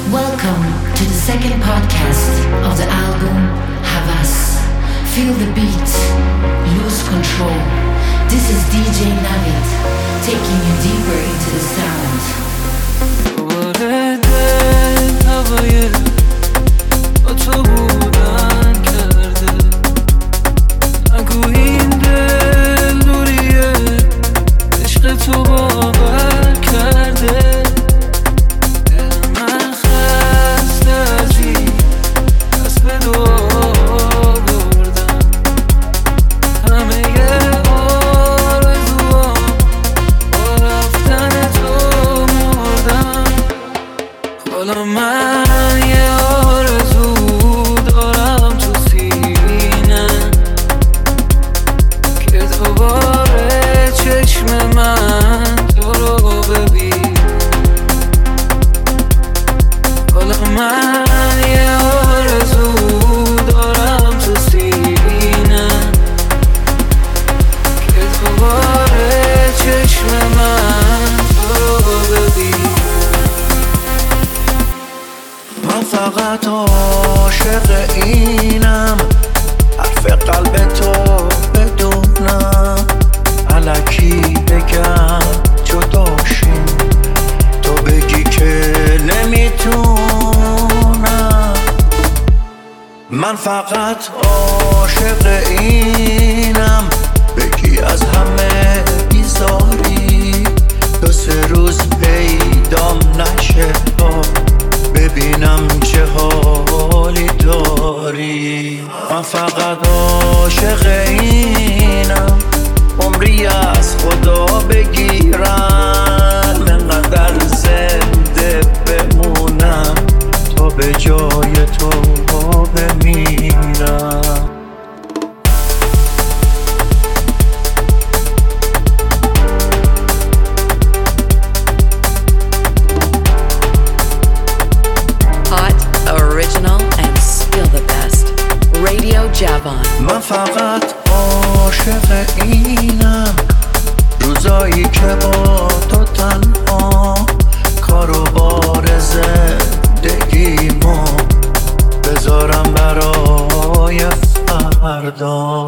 Welcome to the second podcast of the album Havas. Feel the beat, lose control. This is DJ Navid, taking you deeper into the sound. تو باور کرده من خسته ازی دست به دعا بردم همه آرزوام با رفتن تو مردم حالا من یه آرزو دارم تو سینه که دوباره چشم من تو رو ببین حالا من یه آرزو دارم تو سینه که دوباره چشم من تو رو ببین من فقط عاشق اینم حرف قلب تو بدونم الکی بگم جداشیم تو بگی که نمیتونم من فقط عاشق اینم بگی از همه بیزاری دو سه روز پیدام نشه ببینم چه حالی داری من فقط عاشق اینم عمری از خدا بگیرم انقدر زنده بمونم تا به جای تو بمیرم Hot, original and still the best. Radio Javon. من فقط عاشق اینم روزایی که با تو تنها کارو بار زندگیمو بذارم برای فردا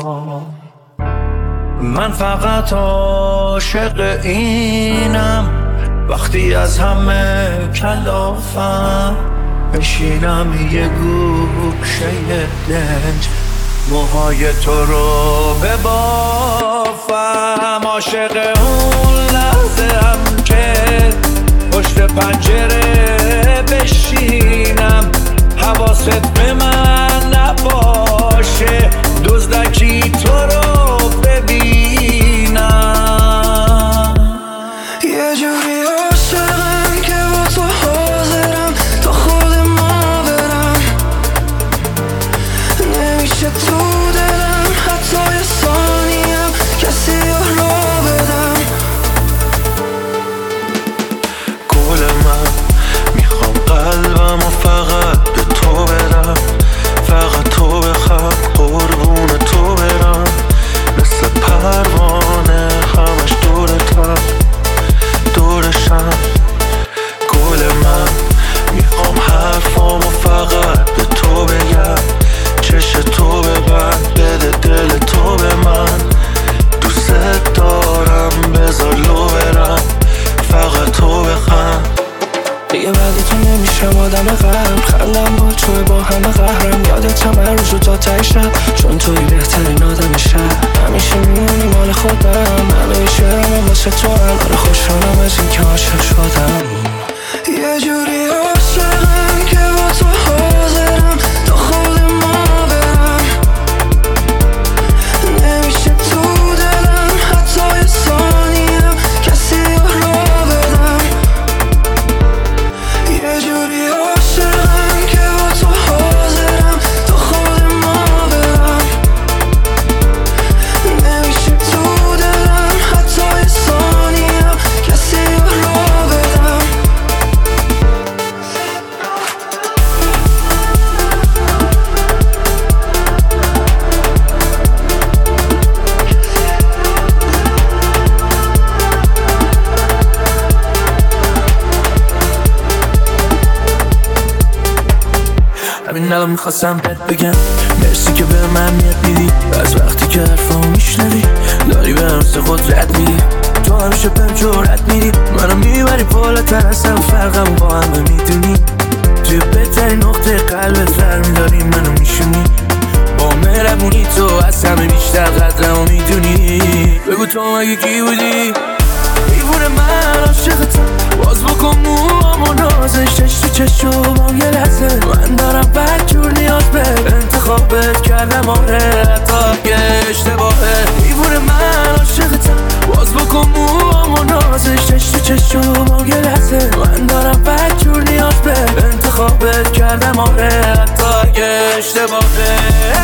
من فقط عاشق اینم وقتی از همه کلافم بشینم یه گوشه دنج موهای تو رو ببافم عاشق اون لحظه هم که پشت پنجره بشینم حواست به من نباشه دزدکی تو رو ببینم یه جوری عاشقم که با تو حاضرم تا خود ما برم نمیشه تو دلم حتی یه ثانیم کسی رو بدم گل من میخوام قلبم و فقط به تو برم فقط تو بخواد قربون تو برم مثل پروانه همش دورتم دورشم گل من میخوام حرفامو فقط به تو بگم چش تو ببند بده دل تو به من دوست دارم بذار لو برم فقط تو بخند دیگه بعد تو نمیشم آدم غرب خندم با توی با همه قهرم یادت هم هر روزو تا ته شب چون توی بهترین آدم شب همیشه میمونی مال خودم همه شعرم واسه تو هم آره خوشحالم از این که عاشق شدم یه جوری عاشقم که با تو حاضرم تا خود ما برم نمیشه تو دلم حتی یه ثانیم کسی رو بدم یه جوری عاشقم که با تو حاضرم تا خود ما برم نمیشه تو دلم حتی یه ثانیم کسی رو بدم همین الان میخواستم بهت بگم مرسی که به من میاد میدی، از وقتی که حرفامو میشنوی داری به همسه خود رد میدی، تو همیشه بهم جرأت میدی، منو میبری بالاتر از هم، فرقمو با همه میدونی، توی بهترین نقطه قلبت برمیداری منو میشونی، با مهربونی تو از همه بیشتر قدرمو میدونی، بگو تو مگه کی بودی؟ دیوونه من عاشقتم، باز بکن موامو نازش، چش تو چشمام یه لحظه، من دارم بدجور نیاز به انتخابت کردم، آره حتی یه اشتباهه، دیوونه من عاشقتم، باز بکن موامو نازش، چش تو چشمام یه لحظه، من دارم بدجور نیاز به انتخابت کردم، آره حتی یه اشتباهه.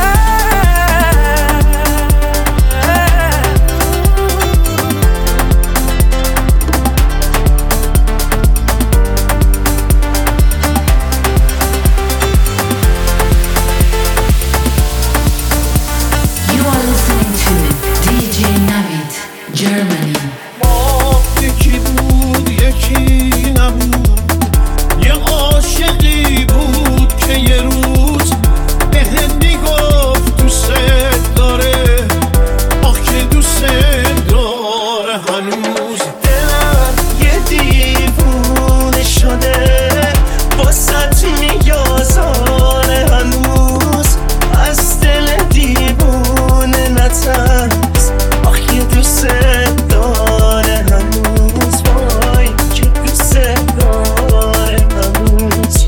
Germany. یکی بود یکی نبود، یه عاشقی بود که یه روز بهم میگفت دوست داره، آخ که دوست داره، هنوز دلم یه دیوونه شده واسه میازاره، هنوز از دل دیوونه نترس، آخ که دوست داره، هنوز وای که دوست داره، هنوز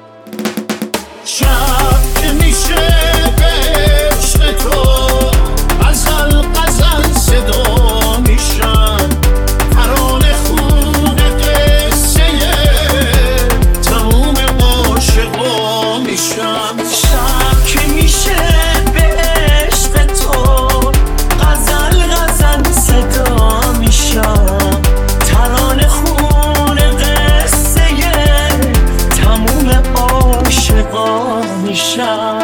شب که میشه به عشق تو غزل غزل صدا میشن، ترانه خونه قصه تموم عاشقا میشن، شب که میشه به عشق تو غزل غزل صدا میشن، ترانه خونه قصه تموم عاشقا میشن.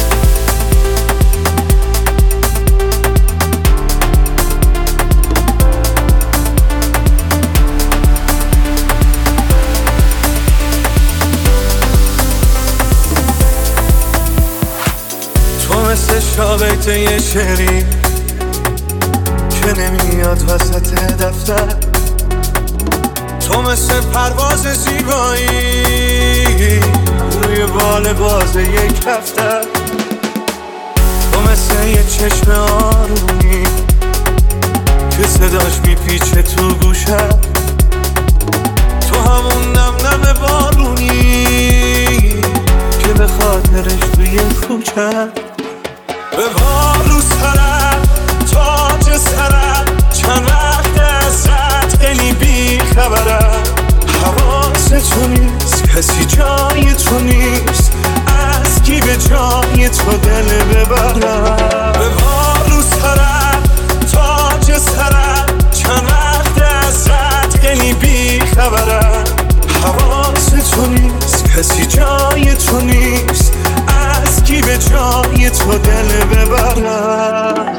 تو مثل شابیت یه شعری که نمیاد وسط دفتر، تو مثل پرواز زیبایی روی بال باز یک هفته، تو مثل یه چشم آرومی که صداش میپیچه تو گوشم، تو همون نم نم بارونی که به خاطرش توی کوچم، به بارو سرم تاج سرم، چند وقت ازت خیلی بی خبرم، حواست تو نیست کسی جای تو نیست، از کی به جای تو دل ببرم، به بارو سرم تاج سرم، چند وقت ازت خیلی بی خبرم، حواست تو نیست کسی جای تو نیست، از کی به جای تو دل ببرم.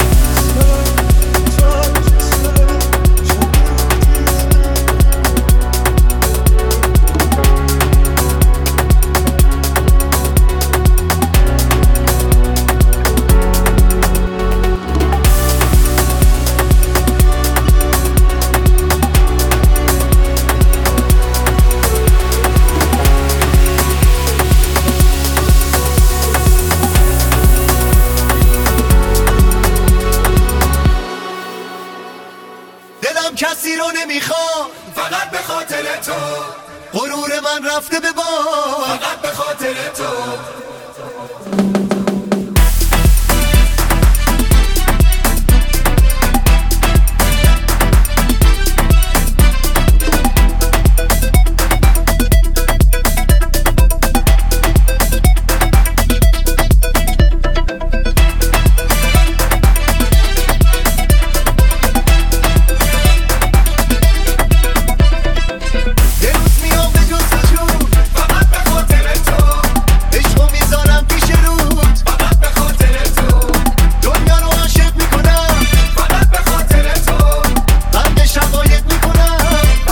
کسی رو نمیخوام فقط به خاطر تو، غرور من رفته به باد فقط به خاطر تو.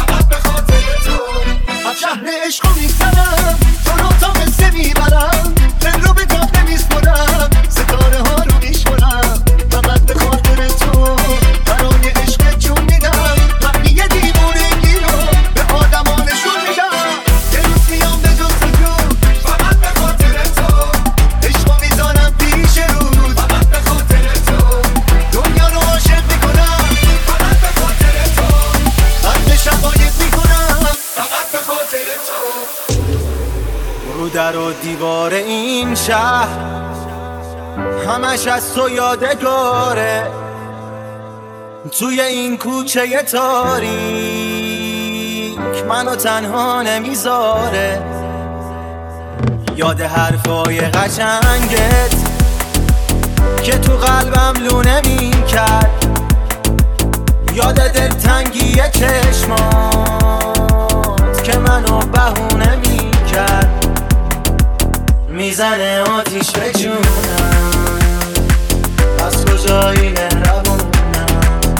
عشقو میزنم تو رو تا قصه میبرم، دل رو به تاخته میسپرم، ستاره ها رو میشمارم، فقط به خاطر تو برای عشق جون میدم. وقتی یه دیوونگی رو به آدما نشون میدم، یه روز میام به جست جو فقط به خاطر تو، عشقو میذارم پیش روز فقط به خاطر تو، دنیا رو عاشق میکنم فقط به خاطر تو، قد شقایق میکنم فقط به خاطر تو. رو در و دیوار این شهر همش از تو یادگاره، توی این کوچه تاریک منو تنها نمیذاره. یاد حرفای قشنگت که تو قلبم لونه میکرد، یاد دلتنگی چشمات که منو بهونه میکرد. میزنه آتیش به جونم، از کجایی مهربونم،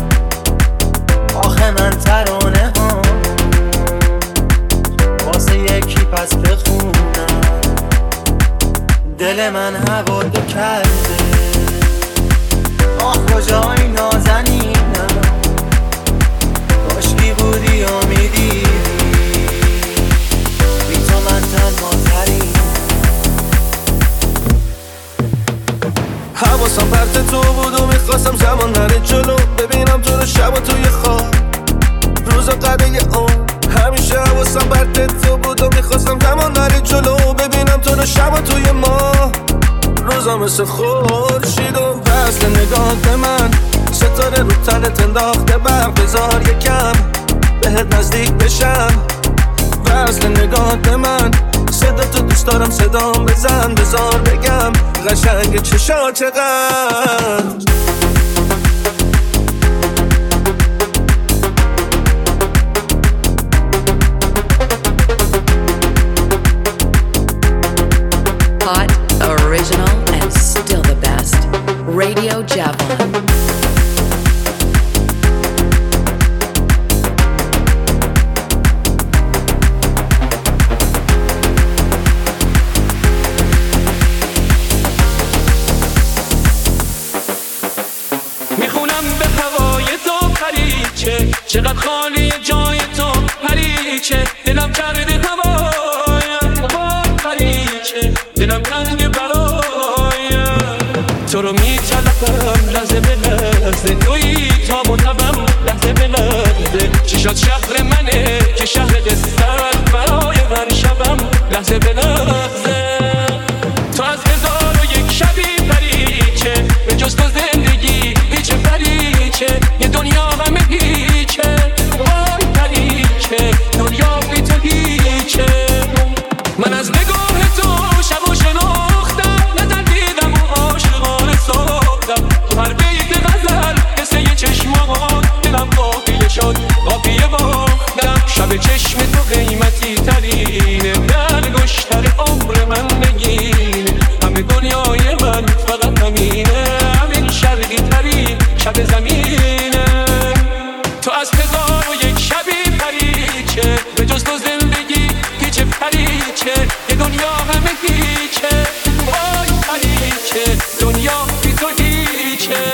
آخه من ترانه هم واسه یکی پس بخونم. دل من هوادو کرده، آخ کجایی نازنینم، کاشکی بودی و میدیدی بی تو من تنها ترین. حواسم پرت تو بود و میخواستم زمان نره جلو، ببینم تو رو شب و توی خواب روز و قده اون. همیشه حواسم پرت تو بود و میخواستم زمان نره جلو، ببینم تو رو شب و توی ماه روزا مثل خورشید و وصل نگاه به من. ستاره رو تنت انداخته برق، بذار یکم بهت نزدیک بشم. وصل نگاه به من، صدا تو دوست دارم صدام بزن، بذار بگم قشنگ چشا چقدر. Hot, original, and still the best. Radio Javon. چقدر خالی جای تو پریچه، دلم کرده هوایم پریچه، دلم تنگ برایم. تو رو میطلبم لحظه به لحظه، تویی تا مطبم لحظه به لحظه. چشات شهر منه که شهر قصر برای من شبم لحظه به لحظه. تو از 1001 شبی پریچه، به جز تو زندگی هیچ پریچه، یه دنیا همه هیچه، وای پریچه، دنیا بی تو هیچه. من از نگاه تو شب و شناختم، نظر دیدم و عاشقانه ساختم. تو هر بیت غزل قصه یه چشمان دلم قافیه شد قافیه باختم. شب چشم تو قیمتی ترینه، دلگشتر عمر من نگینه. همه دنیای من فقط همینه، همین شرقی ترین شب زمینه. تو از 1001 شبی پریچه، به جز تو زندگی هیچ پریچه، یه دنیا همه هیچه، وای پریچه، دنیا بی تو هیچه.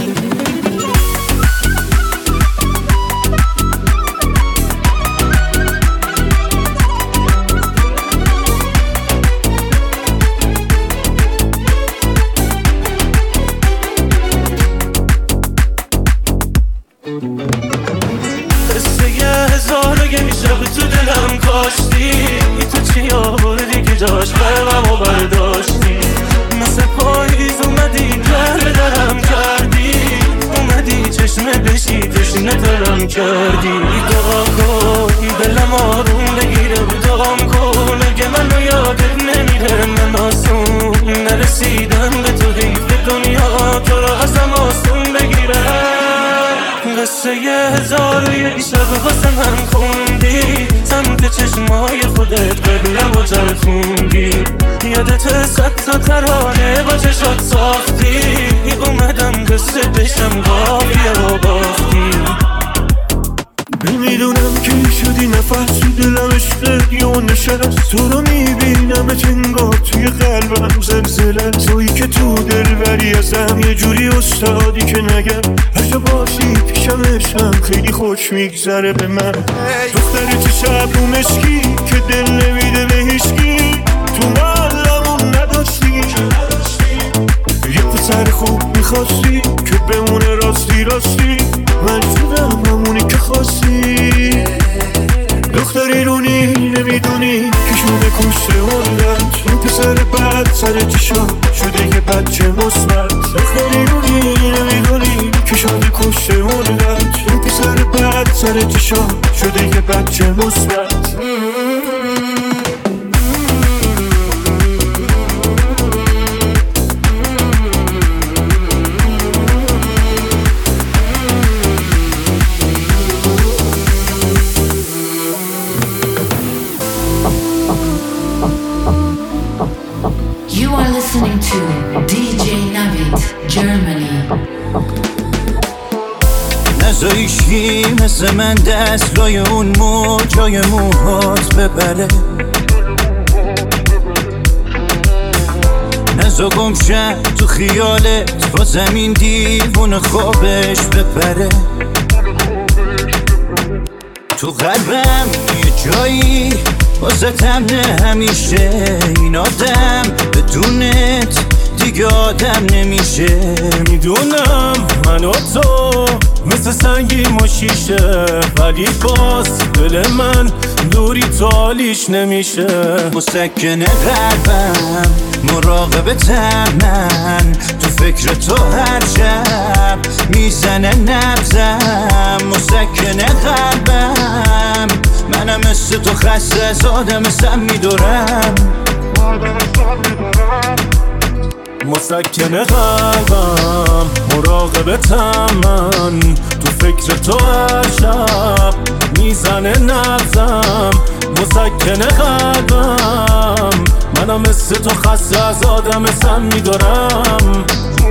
تو دلم کاشتی، تو چی آوردی که جاش قلبمو برداشتی. مثل پاییز اومدی در درم کردی، اومدی چشمه بشی تشنه ترم کردی. دعا کن دلم آروم بگیره و دعام کن اگه منو یادت نمیره. من آسون نرسیدم به تو، حیف دنیا تو رو ازم آسون بگیره. قصه 1001 شب واسه من خوندی، سمت چشمای خودت قبلم و چرخوندی. یادت 100 تا ترانه با چشات ساختی، اومدم قصه بشم قافیه و باختی. نمیدونم کی شدی نفس تو دلم عشقت یه نشست. تو رو میبینم انگار توی قلبم زلزله. تویی که تو دلبری ازم یه جوری استادی که نگم هر جا باشی پیشم عشقم خیلی خوش میگذره به من. دختر چشم رو مشکی که دل نمیده به هیچکی. تو قلبمون نداشتی یه پسر خوب میخواستی که بمونه راستی راستی. من شدم همونی که خواستی. دختری رونی نمیدونی که شده کشته مردت. این پسر بد سر چشا شده یه بچه مثبت. دختری رونی نمیدونی که شده کشته مردت. این پسر بد سر چشا شده یه بچه مثبت. You are listening to DJ Navid, Germany. نزایشی مثل من دست لای اون موجای موهات ببره. نزا گمشه تو خیالت با زمین دیوون خوابش بپره. تو قلبم یه جایی واسطم نه همیشه. این آدم بدونت دیگه آدم نمیشه. میدونم من و تو مثل سنگی و شیشه، ولی باز دل من دوری تالیش نمیشه. مسکن قلبم مراقبتم من. تو فکر تو هر شب میزنه نبزم. مسکن قلبم منم مثل تو خسته از آدم سم میدارم. مسکن قلبم مراقبتم من. تو فکر تو هر شب میزنه نبزم. مسکن قلبم منم مثل تو خسته از آدم سم میدارم.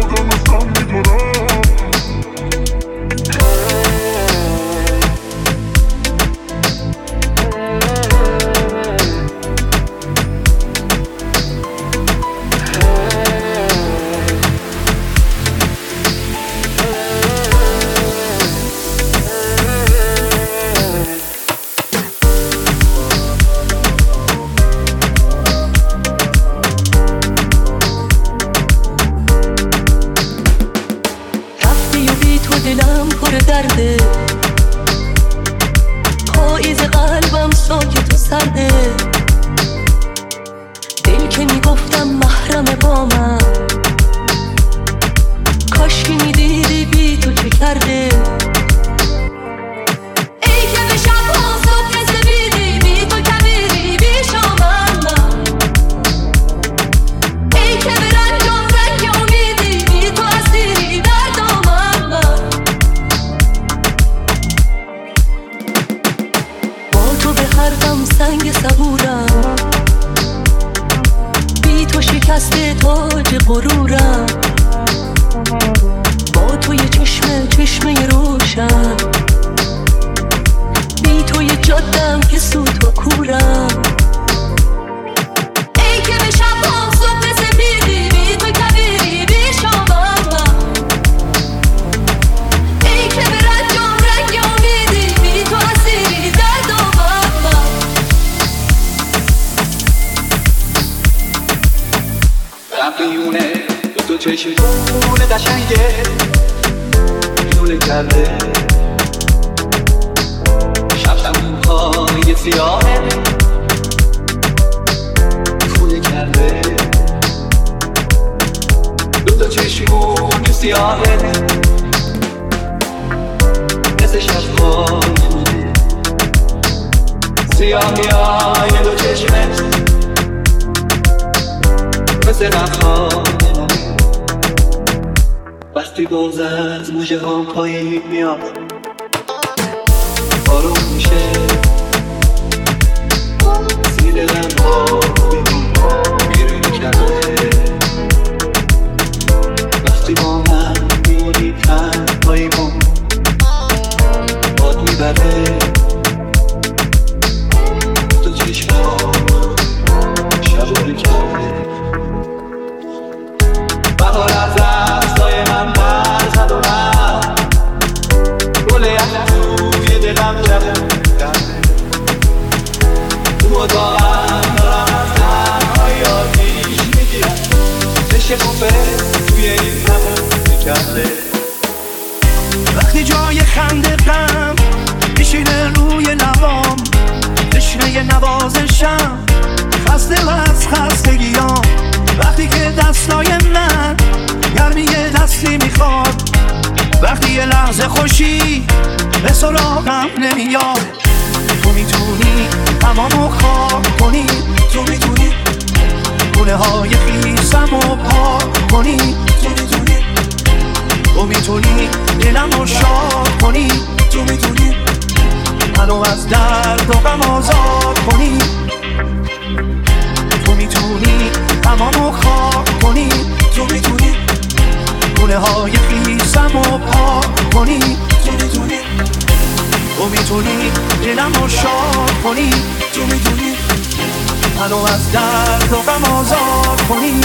پاییز قلبم ساکت و سرده. دل که میگفتم محرم با من، کاش که میدیدی بی تو چه کرده. ای که به شب ها صبح رسیدی بی تو کبیری بی شامم. ای که به رنجام رنگ امیدی بی تو اسیری در دامم. هر دم سنگ صبورم، بی تو شکسته تاج غرورم. با تو یه چشمه روشن، بی تو یه جادم که سوت و کورم. ای که به شبام صبح سپیدی بی تو کبیری بی شامم. ای که به رنجام رنگ امیدی بی تو اسیری در دامم. میونه تو چشمونه قشنگه میونه کرده. شب شموهای سیاهه خونه کرده. دو چشمونه سیاهه مثل شبهای سیاهی های دو چشمه مثل نخواه. وقتی دوز از موجه ها پایین میاد آروم میشه. زیر دلم ها بیرون کرده. وقتی با من میمونی تنهاییمون باد میبره. خنده غم میشینه روی لبام، تشنه نوازشم، خسته و از خستگیام. وقتی که دستای من گرمی دستی میخواد، وقتی یه لحظه خوشی به سراغم نمیاد. تو میتونی تمامو خاک کنی، تو میتونی گونه های خیسم رو پاک کنی، تو میتونی، تو میتونی دلم رو شاد کنی، تو میتونی منو از درد و غم آزاد کنی. تو میتونی تمامو خاک کنی، تو میتونی گونه های خیسم رو پاک کنی، تو میتونی، تو میتونی دلم رو شاد کنی، تو میتونی منو از درد و غم آزاد کنی.